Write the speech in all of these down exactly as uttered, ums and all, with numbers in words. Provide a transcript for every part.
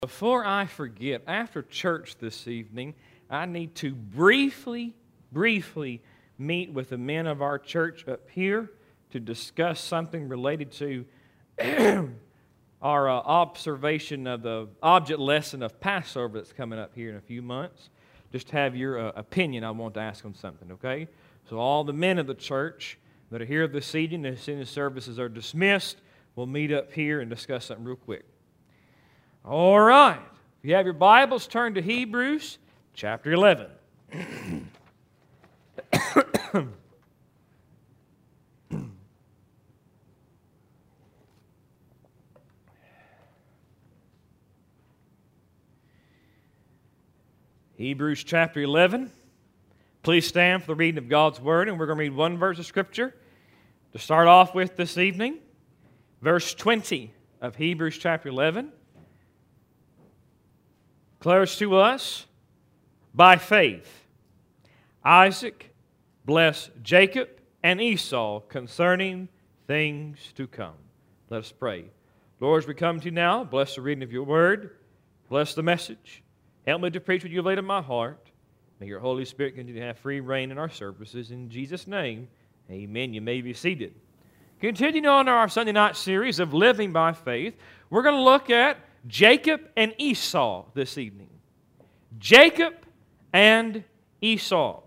Before I forget, after church this evening, I need to briefly, briefly meet with the men of our church up here to discuss something related to our uh, observation of the object lesson of Passover that's coming up here in a few months. Just have your uh, opinion. I want to ask them something, okay? So all the men of the church that are here this evening, as soon as services are dismissed, we'll meet up here and discuss something real quick. All right. If you have your Bibles, turn to Hebrews chapter eleven. Hebrews chapter eleven. Please stand for the reading of God's Word, and we're going to read one verse of Scripture to start off with this evening. Verse twenty of Hebrews chapter eleven declares to us, by faith, Isaac blessed Jacob and Esau concerning things to come. Let us pray. Lord, as we come to you now, bless the reading of your word. Bless the message. Help me to preach what you have laid in my heart. May your Holy Spirit continue to have free reign in our services. In Jesus' name, amen. You may be seated. Continuing on our Sunday night series of Living by Faith, we're going to look at Jacob and Esau this evening. Jacob and Esau.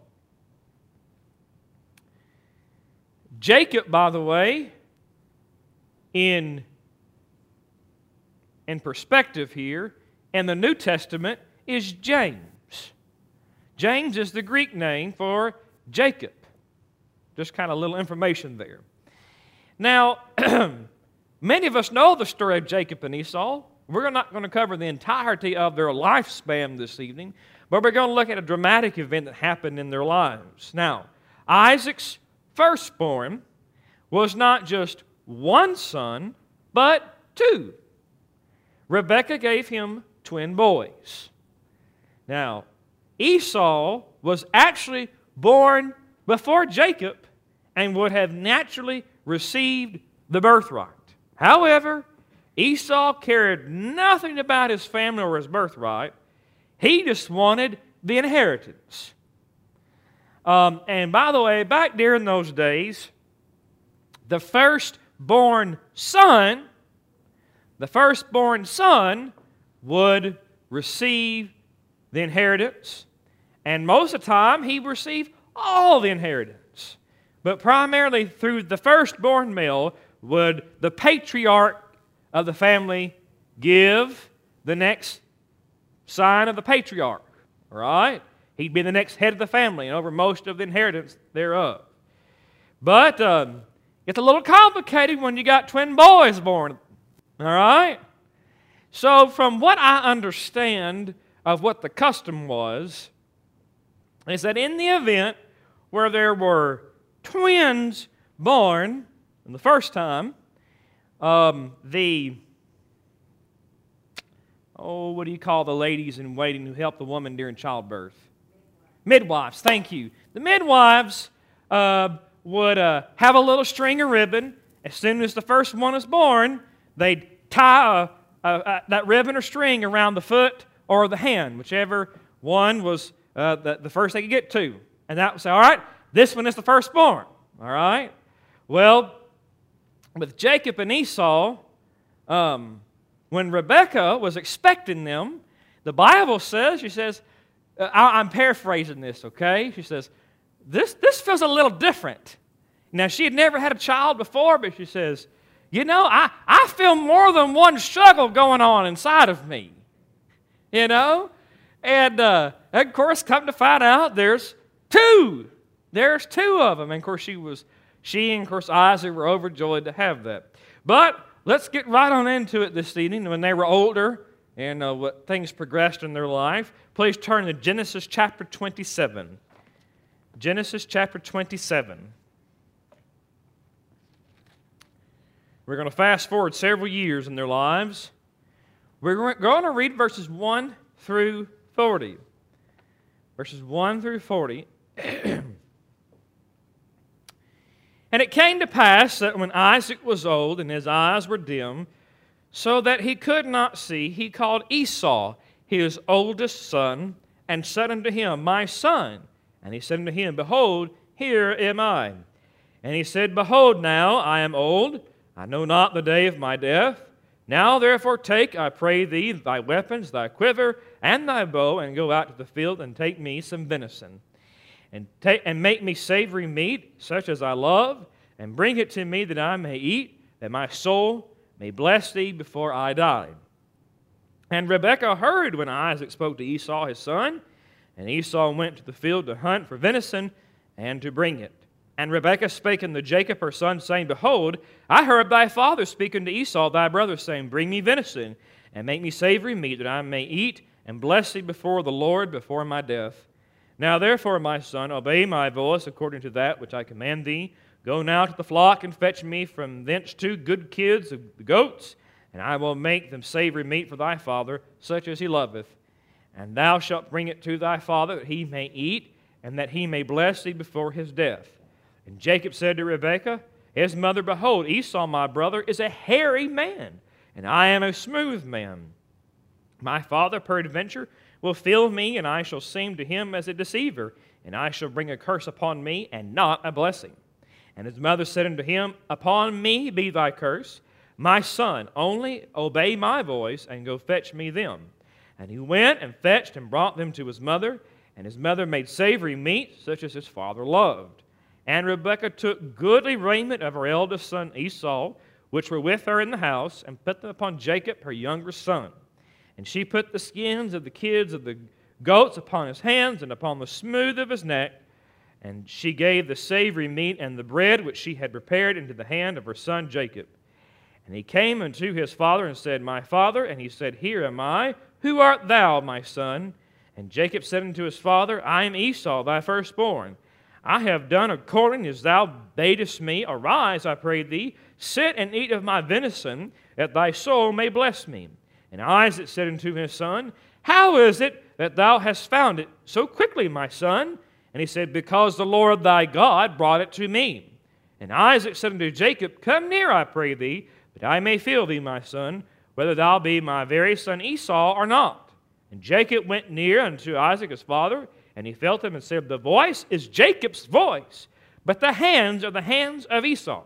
Jacob, by the way, in, in perspective here, in the New Testament, is James. James is the Greek name for Jacob. Just kind of a little information there. Now, many of us know the story of Jacob and Esau. We're not going to cover the entirety of their lifespan this evening, but we're going to look at a dramatic event that happened in their lives. Now, Isaac's firstborn was not just one son, but two. Rebekah gave him twin boys. Now, Esau was actually born before Jacob and would have naturally received the birthright. However, Esau cared nothing about his family or his birthright. He just wanted the inheritance. Um, and by the way, back during those days, the firstborn son, the firstborn son would receive the inheritance. And most of the time, he would receive all the inheritance. But primarily through the firstborn male would the patriarch of the family give the next sign of the patriarch. All right? He'd be the next head of the family and over most of the inheritance thereof. But um, it's a little complicated when you got twin boys born. All right? So from what I understand of what the custom was, is that in the event where there were twins born in the first time, Um, the, oh, what do you call the ladies in waiting who help the woman during childbirth? Midwives, thank you. The midwives uh, would uh, have a little string of ribbon. As soon as the first one is born, they'd tie a, a, a, that ribbon or string around the foot or the hand, whichever one was uh, the, the first they could get to. And that would say, all right, this one is the firstborn. All right? Well, with Jacob and Esau, um, when Rebekah was expecting them, the Bible says, she says, uh, I, I'm paraphrasing this, okay? She says, this, this feels a little different. Now, she had never had a child before, but she says, you know, I, I feel more than one struggle going on inside of me. You know? And, uh, of course, come to find out, there's two. There's two of them. And, of course, she was... She and, of course, Isaac were overjoyed to have that. But let's get right on into it this evening. When they were older and uh, what things progressed in their life, please turn to Genesis chapter twenty-seven. Genesis chapter twenty-seven. We're going to fast forward several years in their lives. We're going to read verses one through forty. Verses one through forty. And it came to pass that when Isaac was old and his eyes were dim, So that he could not see, he called Esau, his oldest son, and said unto him, My son. And he said unto him, Behold, here am I. And he said, Behold now, I am old, I know not the day of my death. Now therefore take, I pray thee, thy weapons, thy quiver, and thy bow, and go out to the field, and take me some venison. And, take, and make me savory meat, such as I love, and bring it to me that I may eat, that my soul may bless thee before I die. And Rebekah heard when Isaac spoke to Esau his son, and Esau went to the field to hunt for venison, and to bring it. And Rebekah spake unto Jacob her son, saying, Behold, I heard thy father speak unto Esau thy brother, saying, Bring me venison, and make me savory meat, that I may eat, and bless thee before the Lord before my death. Now therefore, my son, obey my voice according to that which I command thee. Go now to the flock, and fetch me from thence two good kids of the goats, and I will make them savory meat for thy father, such as he loveth. And thou shalt bring it to thy father, that he may eat, and that he may bless thee before his death. And Jacob said to Rebekah, his mother, Behold, Esau my brother is a hairy man, and I am a smooth man. My father peradventure will feel me, and I shall seem to him as a deceiver, and I shall bring a curse upon me, and not a blessing. And his mother said unto him, Upon me be thy curse. My son, only obey my voice, and go fetch me them. And he went and fetched and brought them to his mother, and his mother made savory meat, such as his father loved. And Rebekah took goodly raiment of her eldest son Esau, which were with her in the house, and put them upon Jacob her younger son. And she put the skins of the kids of the goats upon his hands, and upon the smooth of his neck. And she gave the savory meat and the bread which she had prepared into the hand of her son Jacob. And he came unto his father and said, My father. And he said, Here am I. Who art thou, my son? And Jacob said unto his father, I am Esau, thy firstborn. I have done according as thou badest me. Arise, I pray thee, sit and eat of my venison, that thy soul may bless me. And Isaac said unto his son, How is it that thou hast found it so quickly, my son? And he said, Because the Lord thy God brought it to me. And Isaac said unto Jacob, Come near, I pray thee, that I may feel thee, my son, whether thou be my very son Esau or not. And Jacob went near unto Isaac his father, and he felt him and said, The voice is Jacob's voice, but the hands are the hands of Esau.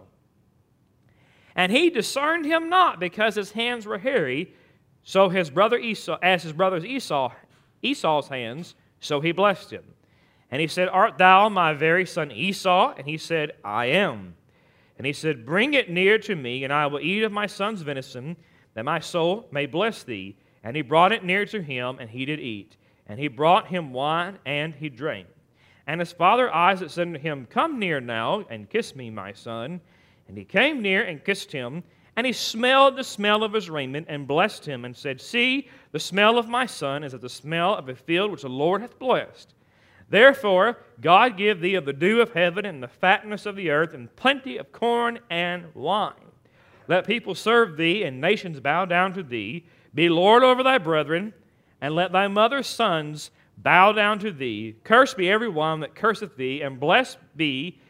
And he discerned him not, because his hands were hairy, so his brother Esau, as his brother's Esau, Esau's hands, so he blessed him. And he said, Art thou my very son Esau? And he said, I am. And he said, Bring it near to me, and I will eat of my son's venison, that my soul may bless thee. And he brought it near to him, and he did eat. And he brought him wine, and he drank. And his father Isaac said unto him, Come near now, and kiss me, my son. And he came near and kissed him. And he smelled the smell of his raiment, and blessed him, and said, See, the smell of my son is as the smell of a field which the Lord hath blessed. Therefore God give thee of the dew of heaven, and the fatness of the earth, and plenty of corn and wine. Let people serve thee, and nations bow down to thee. Be Lord over thy brethren, and let thy mother's sons bow down to thee. Cursed be every one that curseth thee, and blessed be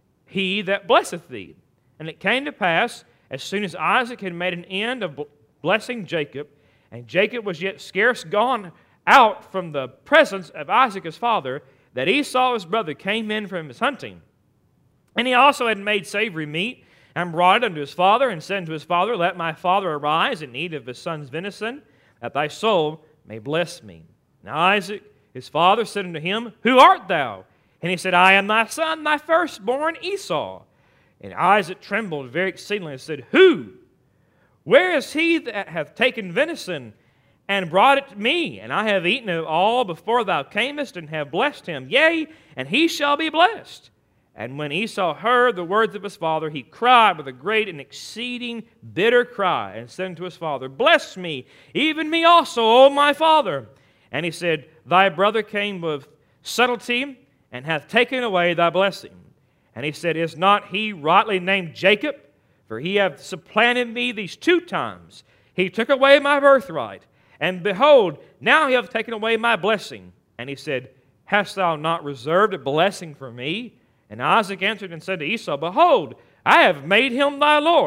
he that blesseth thee. And it came to pass, as soon as Isaac had made an end of blessing Jacob, and Jacob was yet scarce gone out from the presence of Isaac his father, that Esau his brother came in from his hunting. And he also had made savory meat, and brought it unto his father, and said unto his father, Let my father arise and eat of his son's venison, that thy soul may bless me. Now Isaac his father said unto him, Who art thou? And he said, I am thy son, thy firstborn Esau. And Isaac trembled very exceedingly, and said, Who? Where is he that hath taken venison, and brought it to me? And I have eaten of all before thou camest, and have blessed him. Yea, and he shall be blessed. And when Esau heard the words of his father, he cried with a great and exceeding bitter cry, and said unto his father, Bless me, even me also, O my father. And he said, Thy brother came with subtlety, and hath taken away thy blessing. And he said, Is not he rightly named Jacob? For he hath supplanted me these two times. He took away my birthright, and behold, now he hath taken away my blessing. And he said, Hast thou not reserved a blessing for me? And Isaac answered and said to Esau, Behold, I have made him thy lord,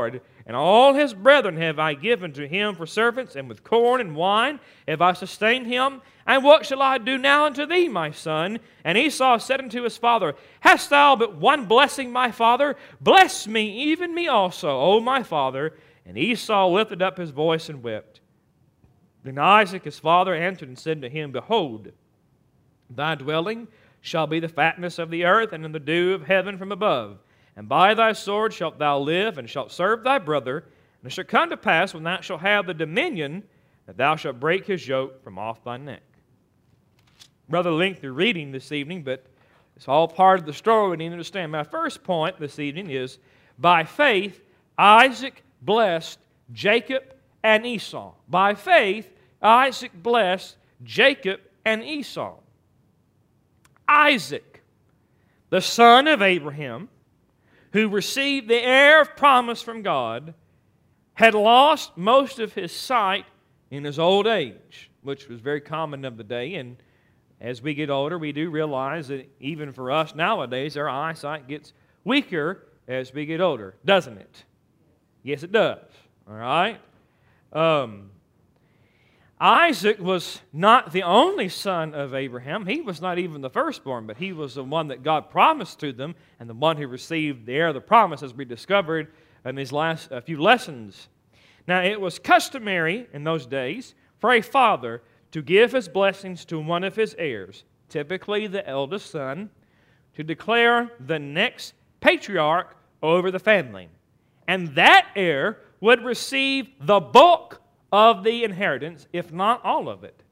and all his brethren have I given to him for servants, and with corn and wine have I sustained him. And what shall I do now unto thee, my son? And Esau said unto his father, Hast thou but one blessing, my father? Bless me, even me also, O my father. And Esau lifted up his voice and wept. Then Isaac his father answered and said to him, Behold, thy dwelling shall be the fatness of the earth, and in the dew of heaven from above. And by thy sword shalt thou live, and shalt serve thy brother. And it shall come to pass, when thou shalt have the dominion, that thou shalt break his yoke from off thy neck. Rather lengthy reading this evening, but it's all part of the story we need to understand. My first point this evening is, by faith, Isaac blessed Jacob and Esau. By faith, Isaac blessed Jacob and Esau. Isaac, the son of Abraham, who received the heir of promise from God, had lost most of his sight in his old age, which was very common of the day. And as we get older, we do realize that even for us nowadays, our eyesight gets weaker as we get older, doesn't it? Yes, it does. All right? Um, Isaac was not the only son of Abraham. He was not even the firstborn, but he was the one that God promised to them and the one who received the heir of the promise, as we discovered in these last uh, few lessons. Now, it was customary in those days for a father to give his blessings to one of his heirs, typically the eldest son, to declare the next patriarch over the family. And that heir would receive the bulk of the inheritance, if not all of it.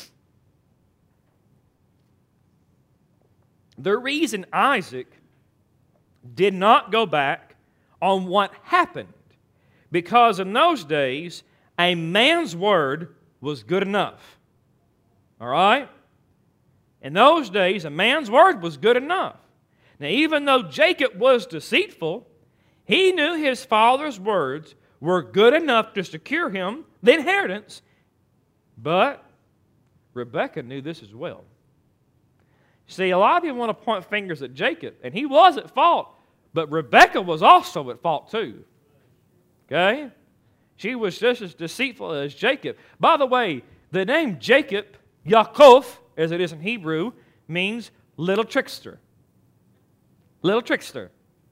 The reason Isaac did not go back on what happened, because in those days, a man's word was good enough. All right? In those days, a man's word was good enough. Now, even though Jacob was deceitful, he knew his father's words were good enough to secure him the inheritance. But Rebekah knew this as well. See, a lot of people want to point fingers at Jacob, and he was at fault, but Rebekah was also at fault too. Okay? She was just as deceitful as Jacob. By the way, the name Jacob, Yaakov, as it is in Hebrew, means little trickster. Little trickster.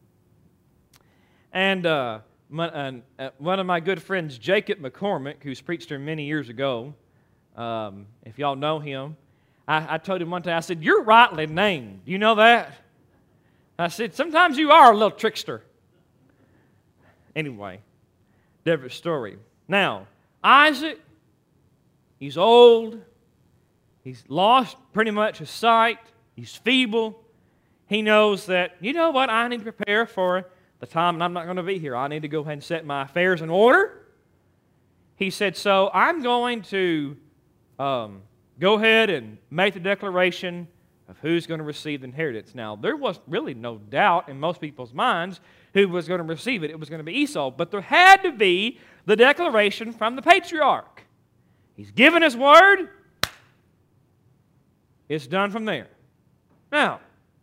And uh, my, uh, one of my good friends, Jacob McCormick, who's preached here many years ago, um, if y'all know him, I, I told him one time, I said, you're rightly named. Do you know that? I said, sometimes you are a little trickster. Anyway, different story. Now, Isaac, he's old. He's lost pretty much his sight. He's feeble. He knows that, you know what, I need to prepare for the time I'm not going to be here. I need to go ahead and set my affairs in order. He said, so I'm going to um, go ahead and make the declaration of who's going to receive the inheritance. Now, there was really no doubt in most people's minds who was going to receive it. It was going to be Esau. But there had to be the declaration from the patriarch. He's given his word. It's done from there. Now,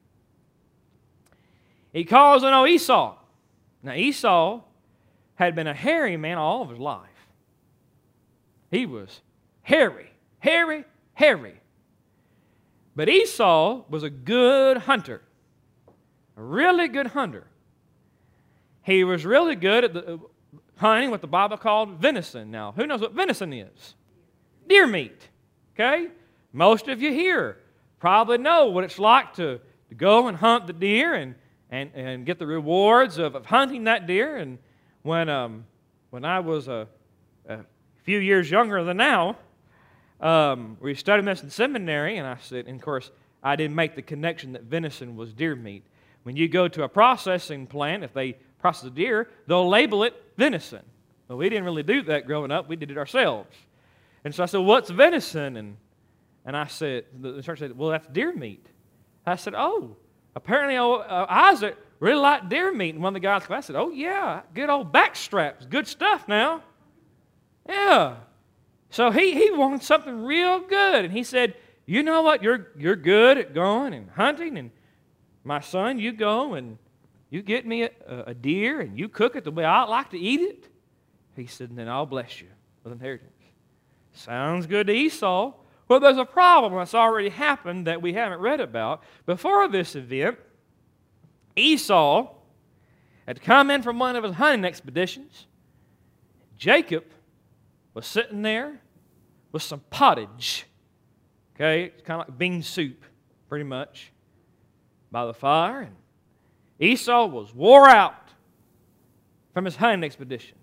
he calls on Esau. Now, Esau had been a hairy man all of his life. He was hairy, hairy, hairy. But Esau was a good hunter, a really good hunter. He was really good at the, uh, hunting what the Bible called venison. Now, who knows what venison is? Deer meat, okay? Most of you here probably know what it's like to, to go and hunt the deer and, and, and get the rewards of, of hunting that deer. And when, um, when I was a, a few years younger than now, um, we studied this in seminary, and I said, and of course, I didn't make the connection that venison was deer meat. When you go to a processing plant, if they process a deer, they'll label it venison. Well, we didn't really do that growing up. We did it ourselves. And so I said, what's venison? And And I said, the church said, well, that's deer meat. I said, oh, apparently old, uh, Isaac really liked deer meat. And one of the guys, I said, oh, yeah, good old back straps. Good stuff now. Yeah. So he, he wanted something real good. And he said, you know what, you're, you're good at going and hunting. And my son, you go and you get me a, a deer and you cook it the way I like to eat it. He said, and then I'll bless you with inheritance. Sounds good to Esau. Well, there's a problem that's already happened that we haven't read about. Before this event, Esau had come in from one of his hunting expeditions. Jacob was sitting there with some pottage. Okay, it's kind of like bean soup, pretty much, by the fire. And Esau was wore out from his hunting expedition.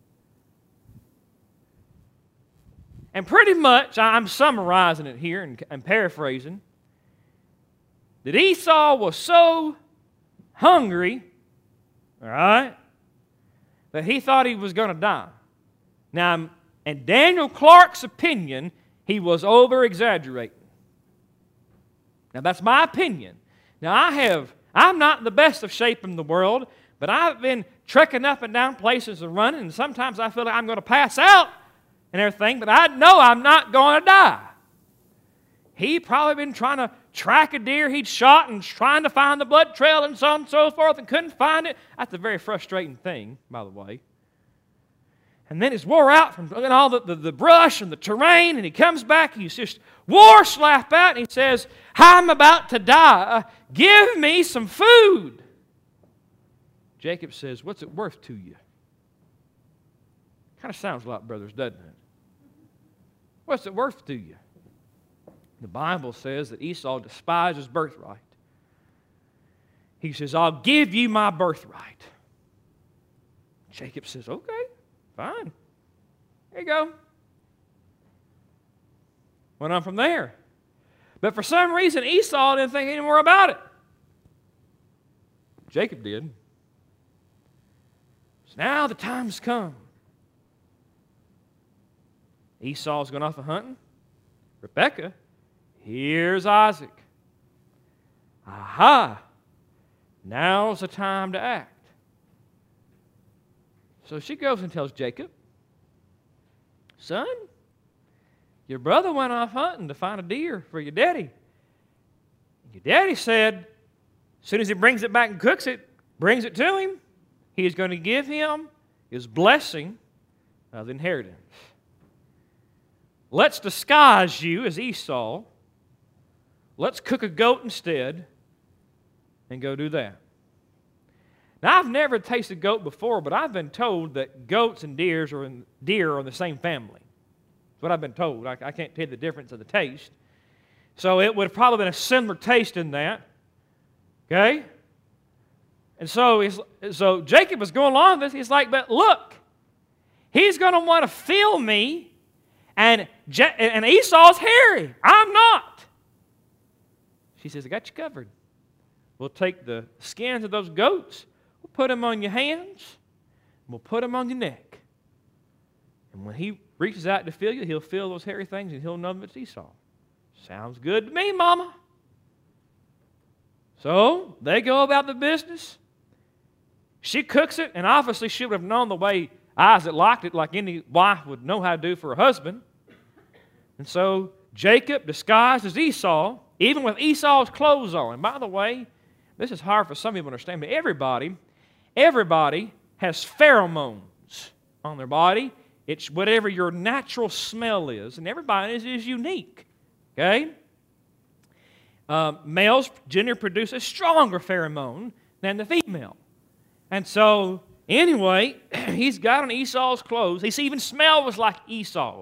And pretty much, I'm summarizing it here and, and paraphrasing, that Esau was so hungry, all right, that he thought he was going to die. Now, in Daniel Clark's opinion, he was over-exaggerating. Now, that's my opinion. Now, I have, I'm not in the best of shape in the world, but I've been trekking up and down places and running, and sometimes I feel like I'm going to pass out and everything, but I know I'm not going to die. He probably been trying to track a deer he'd shot and trying to find the blood trail and so on and so forth and couldn't find it. That's a very frustrating thing, by the way. And then he's wore out from all the, the, the brush and the terrain, and he comes back, he's just war slap out, and he says, I'm about to die. Give me some food. Jacob says, what's it worth to you? Kind of sounds like brothers, doesn't it? What's it worth to you? The Bible says that Esau despised his birthright. He says, I'll give you my birthright. Jacob says, okay, fine. Here you go. Went on from there. But for some reason, Esau didn't think any more about it. Jacob did. So now the time's come. Esau's going off a hunting. Rebekah, here's Isaac. Aha! Now's the time to act. So she goes and tells Jacob, son, your brother went off hunting to find a deer for your daddy. Your daddy said, as soon as he brings it back and cooks it, brings it to him, he is going to give him his blessing of inheritance. Let's disguise you as Esau. Let's cook a goat instead and go do that. Now, I've never tasted goat before, but I've been told that goats and deers are in, deer are in the same family. That's what I've been told. I, I can't tell you the difference of the taste. So it would have probably been a similar taste in that. Okay? And so, he's, so Jacob was going along with this. He's like, but look, he's going to want to feel me. And, Je- and Esau's hairy. I'm not. She says, I got you covered. We'll take the skins of those goats. We'll put them on your hands. And we'll put them on your neck. And when he reaches out to feel you, he'll feel those hairy things and he'll know that it's Esau. Sounds good to me, Mama. So they go about the business. She cooks it, and obviously she would have known the way Isaac liked it, like any wife would know how to do for her husband. And so Jacob, disguised as Esau, even with Esau's clothes on. And by the way, this is hard for some people to understand, but everybody, everybody has pheromones on their body. It's whatever your natural smell is, and everybody's is unique. Okay? Uh, males generally produce a stronger pheromone than the female. And so, anyway, he's got on Esau's clothes. He even smells like Esau.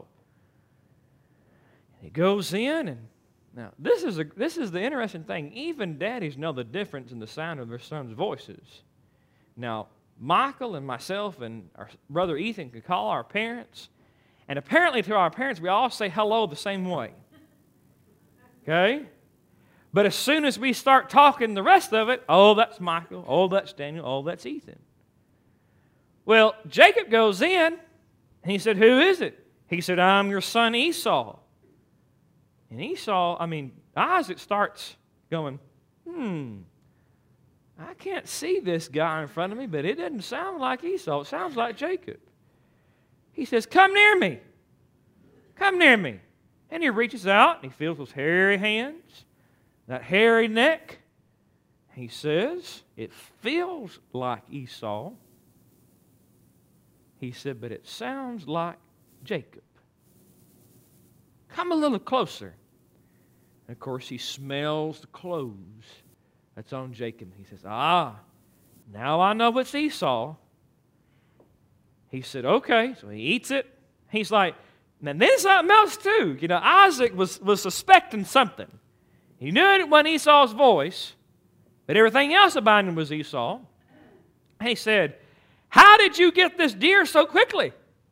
He goes in, and now this is, a, this is the interesting thing. Even daddies know the difference in the sound of their sons' voices. Now, Michael and myself and our brother Ethan could call our parents, and apparently to our parents we all say hello the same way. Okay? But as soon as we start talking the rest of it, oh, that's Michael, oh, that's Daniel, oh, that's Ethan. Well, Jacob goes in, and he said, who is it? He said, I'm your son Esau. And Esau, I mean, Isaac starts going, hmm, I can't see this guy in front of me, but it doesn't sound like Esau. It sounds like Jacob. He says, come near me. Come near me. And he reaches out, and he feels those hairy hands, that hairy neck. He says, it feels like Esau. He said, but it sounds like Jacob. Come a little closer. And of course, he smells the clothes that's on Jacob. He says, ah, now I know it's Esau. He said, okay. So he eats it. He's like, and then something else too. You know, Isaac was, was suspecting something. He knew it wasn't Esau's voice, but everything else about him was Esau. And he said, how did you get this deer so quickly?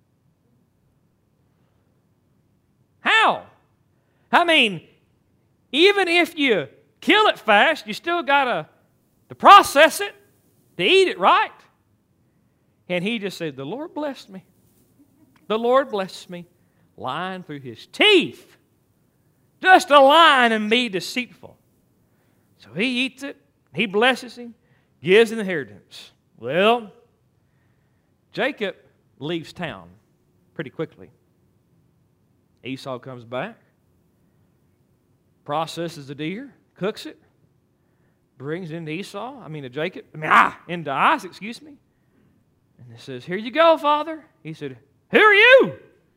How? I mean, even if you kill it fast, you still got to to process it, to eat it, right? And he just said, the Lord blessed me. The Lord blessed me. Lying through his teeth. Just to lie and be deceitful. So he eats it. He blesses him. Gives an inheritance. Well, Jacob leaves town pretty quickly. Esau comes back. Processes the deer. Cooks it. Brings it into Esau. I mean to Jacob. I mean, ah, into Isaac, excuse me. And he says, here you go, Father. He said, who are you?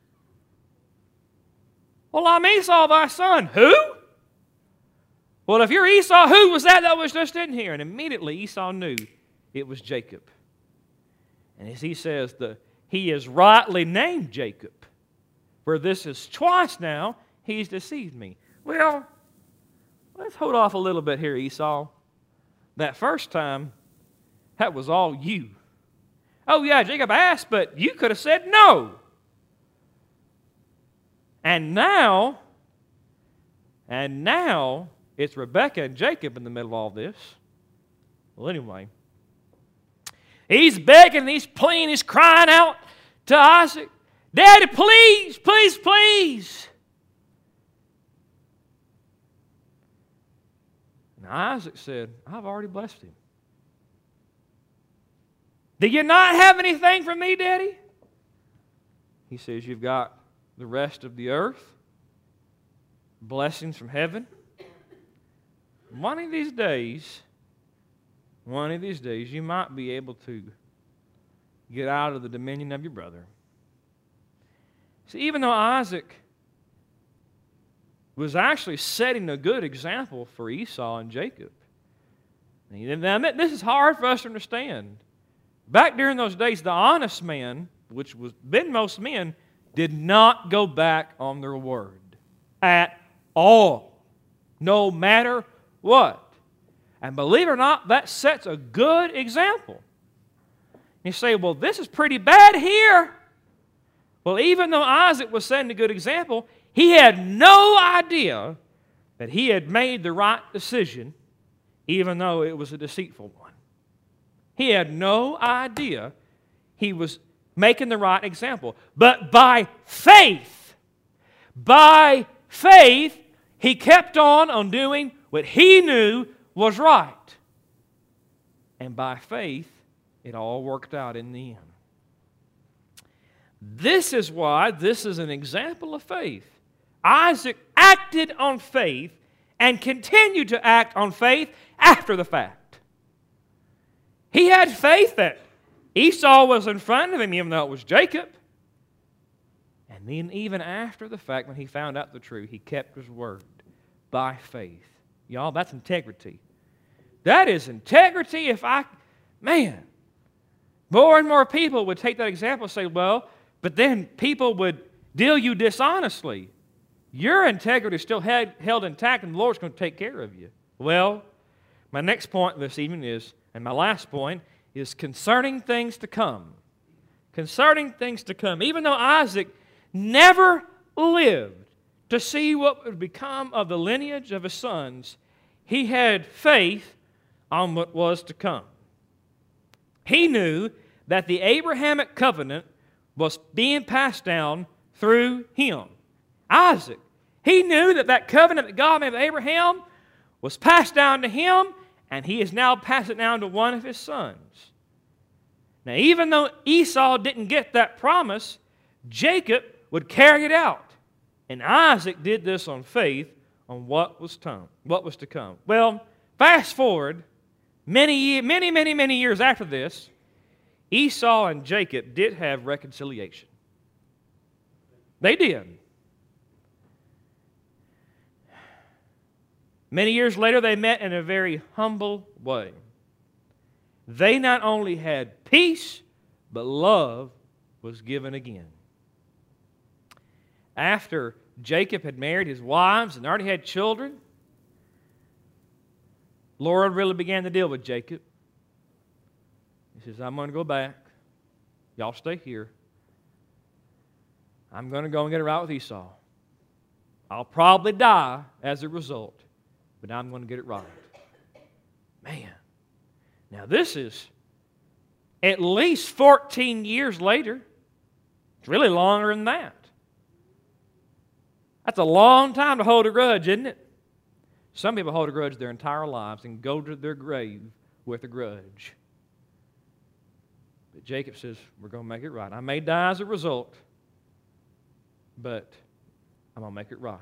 Well, I'm Esau, thy son. Who? Well, if you're Esau, who was that that was just in here? And immediately Esau knew it was Jacob. And as he says, the, he is rightly named Jacob. For this is twice now he's deceived me. Well, let's hold off a little bit here, Esau. That first time, that was all you. Oh, yeah, Jacob asked, but you could have said no. And now, and now, it's Rebekah and Jacob in the middle of all this. Well, anyway, he's begging, he's pleading, he's crying out to Isaac, Daddy, please, please, please. And Isaac said, I've already blessed him. Do you not have anything from me, Daddy? He says, you've got the rest of the earth, blessings from heaven. One of these days, one of these days, you might be able to get out of the dominion of your brother. See, even though Isaac was actually setting a good example for Esau and Jacob. Now, this is hard for us to understand. Back during those days, the honest man, which was been most men, did not go back on their word at all, no matter what. And believe it or not, that sets a good example. You say, well, this is pretty bad here. Well, even though Isaac was setting a good example, he had no idea that he had made the right decision, even though it was a deceitful one. He had no idea he was making the right example. But by faith, by faith, he kept on on doing what he knew was right. And by faith, it all worked out in the end. This is why this is an example of faith. Isaac acted on faith and continued to act on faith after the fact. He had faith that Esau was in front of him, even though it was Jacob. And then even after the fact, when he found out the truth, he kept his word by faith. Y'all, that's integrity. That is integrity. If I, man, more and more people would take that example and say, well, but then people would deal you dishonestly. Your integrity is still held, held intact, and the Lord's going to take care of you. Well, my next point this evening is, and my last point, is concerning things to come. Concerning things to come. Even though Isaac never lived to see what would become of the lineage of his sons, he had faith on what was to come. He knew that the Abrahamic covenant was being passed down through him, Isaac. He knew that that covenant that God made with Abraham was passed down to him, and he has now passed it down to one of his sons. Now, even though Esau didn't get that promise, Jacob would carry it out. And Isaac did this on faith on what was to, what was to come. Well, fast forward many, many, many, many years after this, Esau and Jacob did have reconciliation. They did. Many years later, they met in a very humble way. They not only had peace, but love was given again. After Jacob had married his wives and already had children, Lord really began to deal with Jacob. He says, I'm going to go back. Y'all stay here. I'm going to go and get it right with Esau. I'll probably die as a result, but I'm going to get it right. Man. Now this is at least fourteen years later. It's really longer than that. That's a long time to hold a grudge, isn't it? Some people hold a grudge their entire lives and go to their grave with a grudge. But Jacob says, we're going to make it right. I may die as a result, but I'm going to make it right.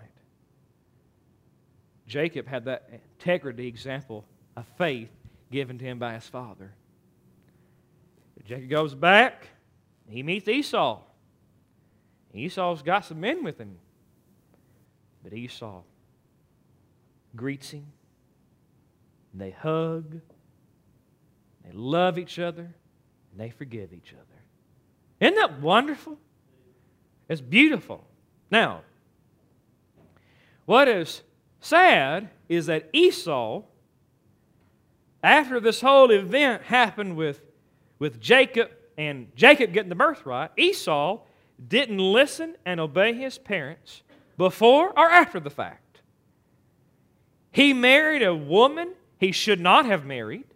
Jacob had that integrity example of faith given to him by his father. Jacob goes back. He meets Esau. Esau's got some men with him. But Esau greets him. They hug. They love each other. And they forgive each other. Isn't that wonderful? It's beautiful. Now, what is sad is that Esau, after this whole event happened with, with Jacob and Jacob getting the birthright, Esau didn't listen and obey his parents before or after the fact. He married a woman he should not have married.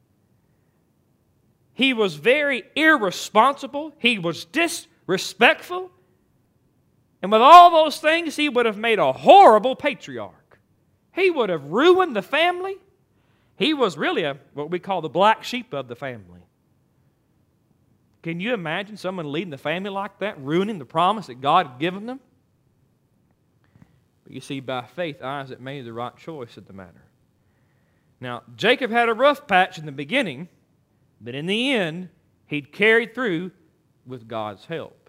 He was very irresponsible. He was disrespectful. And with all those things, he would have made a horrible patriarch. He would have ruined the family. He was really a, what we call the black sheep of the family. Can you imagine someone leading the family like that, ruining the promise that God had given them? But you see, by faith, Isaac made the right choice in the matter. Now, Jacob had a rough patch in the beginning, but in the end, he'd carried through with God's help.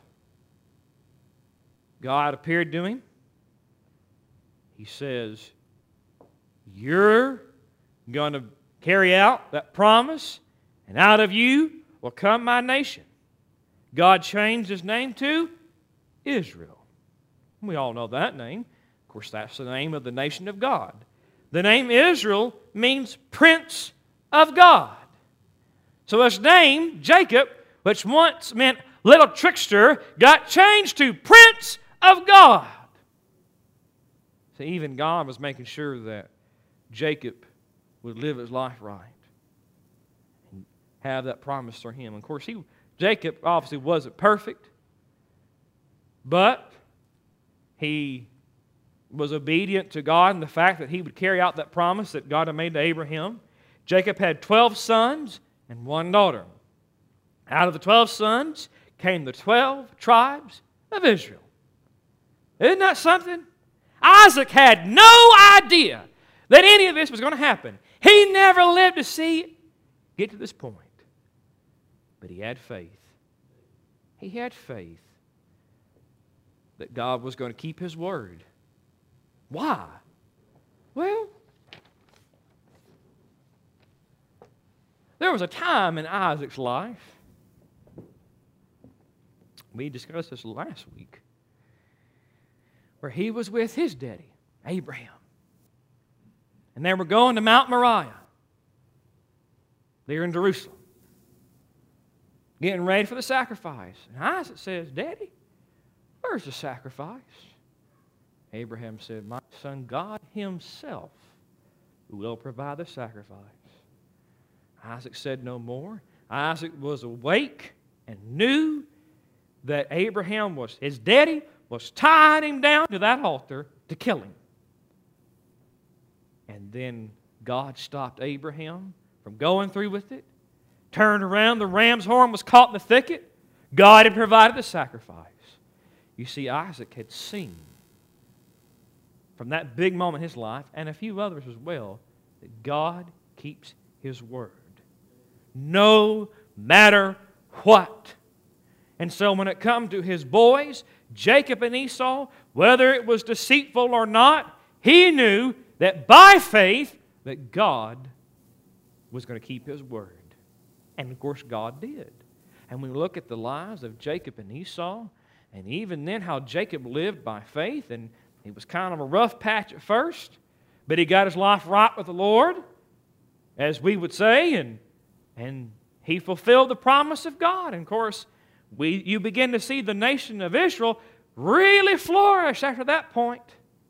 God appeared to him. He says, you're going to carry out that promise, and out of you will come my nation. God changed his name to Israel. We all know that name. Of course, that's the name of the nation of God. The name Israel means Prince of God. So his name, Jacob, which once meant little trickster, got changed to Prince of God. So even God was making sure that Jacob would live his life right and have that promise for him. Of course, he, Jacob obviously wasn't perfect, but he was obedient to God in the fact that he would carry out that promise that God had made to Abraham. Jacob had twelve sons and one daughter. Out of the twelve sons came the twelve tribes of Israel. Isn't that something? Isaac had no idea that any of this was going to happen. He never lived to see it get to this point. But he had faith. He had faith that God was going to keep His word. Why? Well, there was a time in Isaac's life, we discussed this last week, where he was with his daddy, Abraham. And they were going to Mount Moriah. They're in Jerusalem, getting ready for the sacrifice. And Isaac says, Daddy, where's the sacrifice? Abraham said, my son, God Himself will provide the sacrifice. Isaac said no more. Isaac was awake and knew that Abraham was, his daddy, was tying him down to that altar to kill him. And then God stopped Abraham from going through with it. Turned around, the ram's horn was caught in the thicket. God had provided the sacrifice. You see, Isaac had seen from that big moment in his life, and a few others as well, that God keeps His word. No matter what? And so when it come to his boys, Jacob and Esau, whether it was deceitful or not, he knew that by faith that God was going to keep His word. And of course God did. And when we look at the lives of Jacob and Esau, and even then how Jacob lived by faith, and he was kind of a rough patch at first, but he got his life right with the Lord, as we would say, and, and he fulfilled the promise of God. And of course, we, you begin to see the nation of Israel really flourish after that point.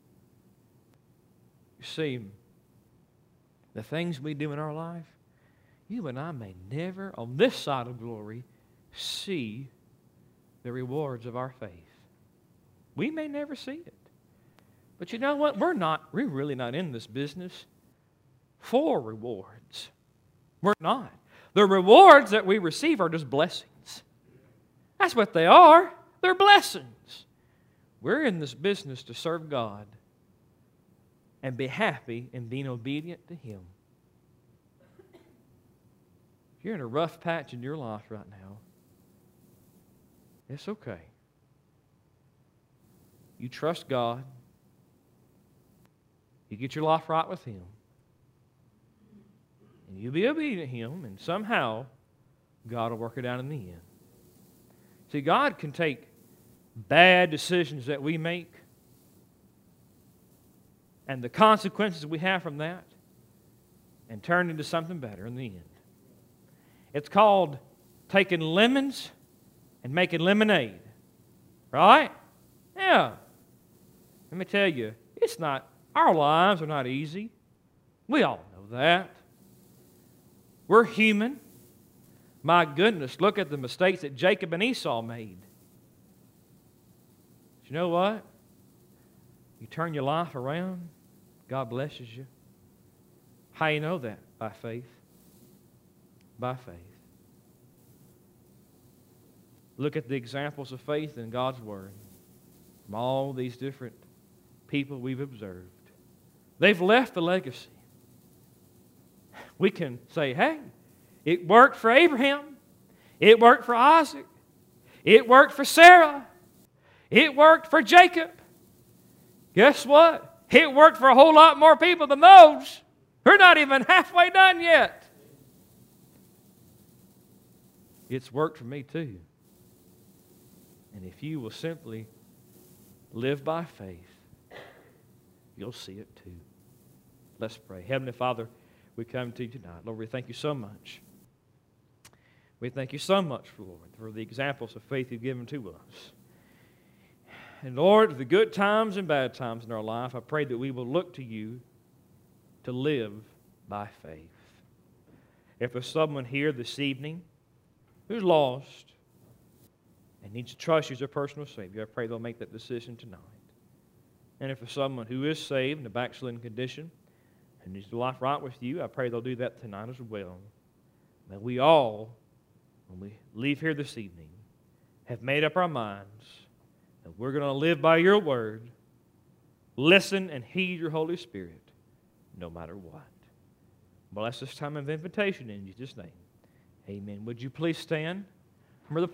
You see, the things we do in our life, you and I may never, on this side of glory, see the rewards of our faith. We may never see it. But you know what? We're not, we're really not in this business for rewards. We're not. The rewards that we receive are just blessings. That's what they are. They're blessings. We're in this business to serve God and be happy in being obedient to Him. If you're in a rough patch in your life right now, it's okay. You trust God. You get your life right with Him. And you be obedient to Him, and somehow God will work it out in the end. See, God can take bad decisions that we make and the consequences we have from that and turn into something better in the end. It's called taking lemons and making lemonade. Right? Yeah. Let me tell you, it's not, our lives are not easy. We all know that. We're human. My goodness, look at the mistakes that Jacob and Esau made. But you know what? You turn your life around, God blesses you. How you know that? By faith. By faith. Look at the examples of faith in God's Word from all these different people we've observed. They've left a legacy. We can say, hey, it worked for Abraham. It worked for Isaac. It worked for Sarah. It worked for Jacob. Guess what? It worked for a whole lot more people than those. We're not even halfway done yet. It's worked for me too. And if you will simply live by faith, you'll see it too. Let's pray. Heavenly Father, we come to you tonight. Lord, we thank you so much. We thank you so much, Lord, for the examples of faith you've given to us. And Lord, the good times and bad times in our life, I pray that we will look to you to live by faith. If there's someone here this evening who's lost and needs to trust you as their personal Savior, I pray they'll make that decision tonight. And if there's someone who is saved in a backslidden condition and needs to life right with you, I pray they'll do that tonight as well. That we all, when we leave here this evening, have made up our minds that we're going to live by your word, listen and heed your Holy Spirit, no matter what. Bless this time of invitation in Jesus' name. Amen. Would you please stand? Remember the